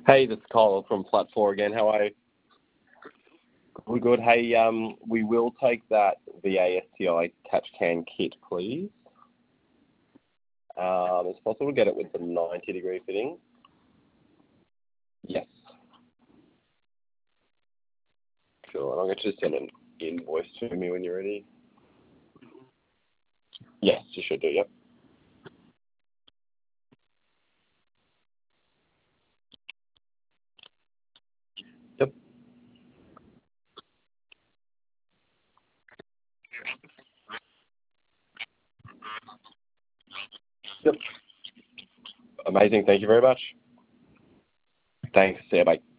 Hey, this is Kyle from Flat 4 again. How are you? Good, good. Hey, we will take that VASTI catch can kit, please. It's possible to get it with the 90-degree fitting. Yes. Sure, and I'll get you to send an invoice to me when you're ready. Yes, you should do, yep. Yep. Yep. Amazing. Thank you very much. Thanks. See you. Bye.